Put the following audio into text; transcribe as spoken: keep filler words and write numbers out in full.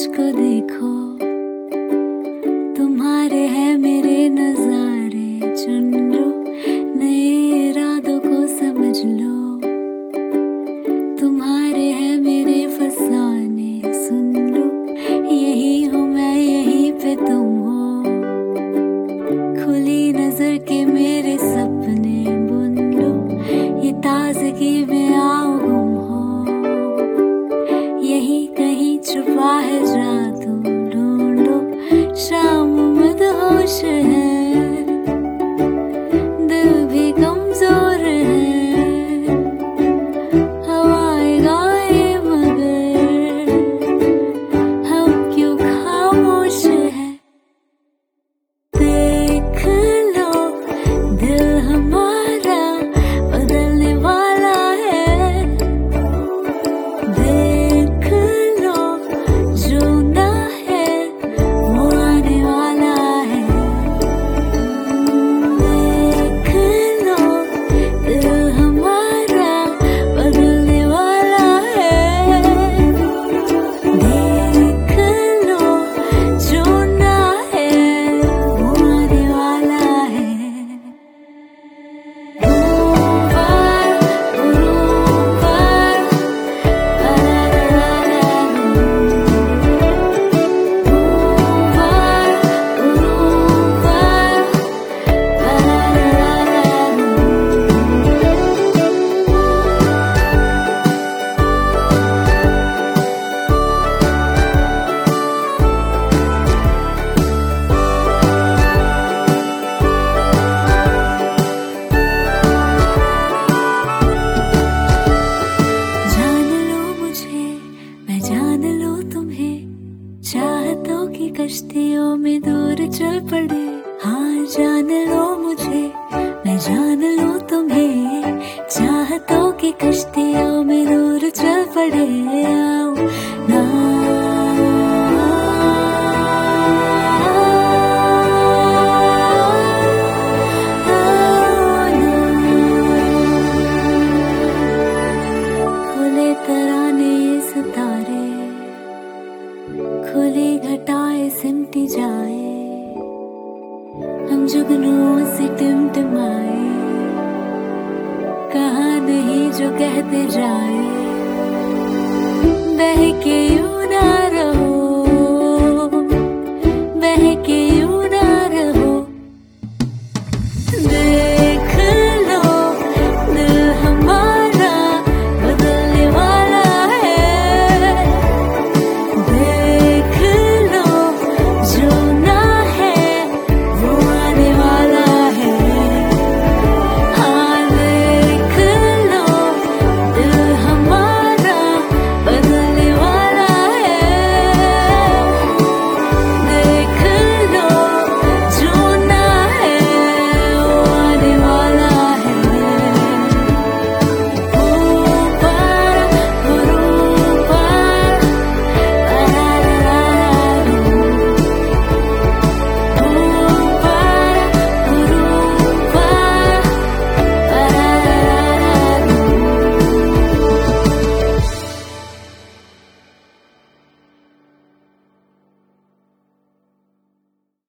मुझको देखो, तुम्हारे हैं मेरे नजारे, चुन लो नए इरादों को समझ लो। तुम्हारे हैं मेरे फसाने, सुन लो यही हूँ मैं, यहीं पे तुम हो। खुली नजर के मेरे सपने बुन लो, ये ताजगी में आओ गुम हो। यही कहीं छुपा है जादू, ढूंढो शाम मदहोश है, दिल भी कमजोर है, हवाएं गाए मगर हम क्यों खामोश है। देख लो दिल हमारा बदलने वाला है, देख लो जो ना है वो आने वाला है। देख लो दिल हमारा बदलने वाला है, देख लो जो ना है वो आने वाला है। जान लो मुझे, मैं जान लो तुम्हें, चाहतों की कश्तियों में दूर चल पड़े। हाँ जान लो मुझे, मैं जान लो तुम्हें, चाहतों की कश्तियों में दूर चल पड़े। आओ ना खुले तराने ये सितारे, खुली घटाए सिमटी जाए, हम जुगनुओं से टिमटिमाए, कहा नहीं जो कहते जाए, बहके यूं ना